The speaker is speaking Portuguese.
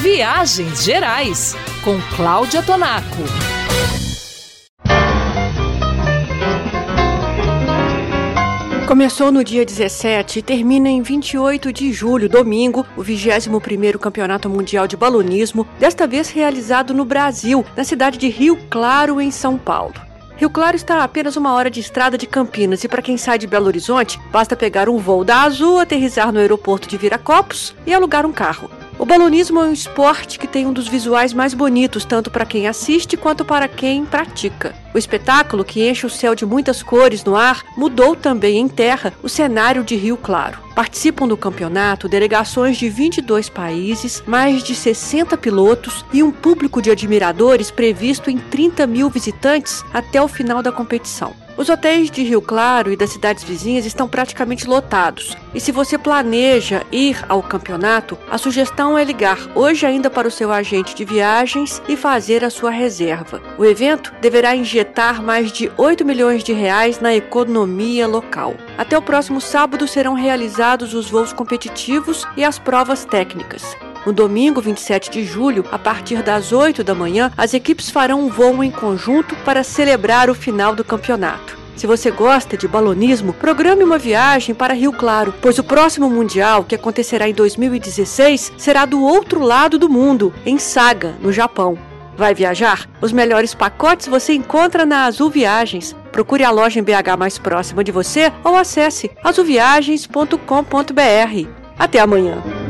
Viagens Gerais, com Cláudia Tonaco. Começou no dia 17 e termina em 28 de julho, domingo, o 21º Campeonato Mundial de Balonismo, desta vez realizado no Brasil, na cidade de Rio Claro, em São Paulo. Rio Claro está a apenas 1 hora de estrada de Campinas e para quem sai de Belo Horizonte, basta pegar um voo da Azul, aterrissar no aeroporto de Viracopos e alugar um carro. O balonismo é um esporte que tem um dos visuais mais bonitos, tanto para quem assiste quanto para quem pratica. O espetáculo, que enche o céu de muitas cores no ar, mudou também em terra o cenário de Rio Claro. Participam do campeonato delegações de 22 países, mais de 60 pilotos e um público de admiradores previsto em 30 mil visitantes até o final da competição. Os hotéis de Rio Claro e das cidades vizinhas estão praticamente lotados. E se você planeja ir ao campeonato, a sugestão é ligar hoje ainda para o seu agente de viagens e fazer a sua reserva. O evento deverá injetar mais de 8 milhões de reais na economia local. Até o próximo sábado serão realizados os voos competitivos e as provas técnicas. No domingo, 27 de julho, a partir das 8 da manhã, as equipes farão um voo em conjunto para celebrar o final do campeonato. Se você gosta de balonismo, programe uma viagem para Rio Claro, pois o próximo Mundial, que acontecerá em 2016, será do outro lado do mundo, em Saga, no Japão. Vai viajar? Os melhores pacotes você encontra na Azul Viagens. Procure a loja em BH mais próxima de você ou acesse azulviagens.com.br. Até amanhã!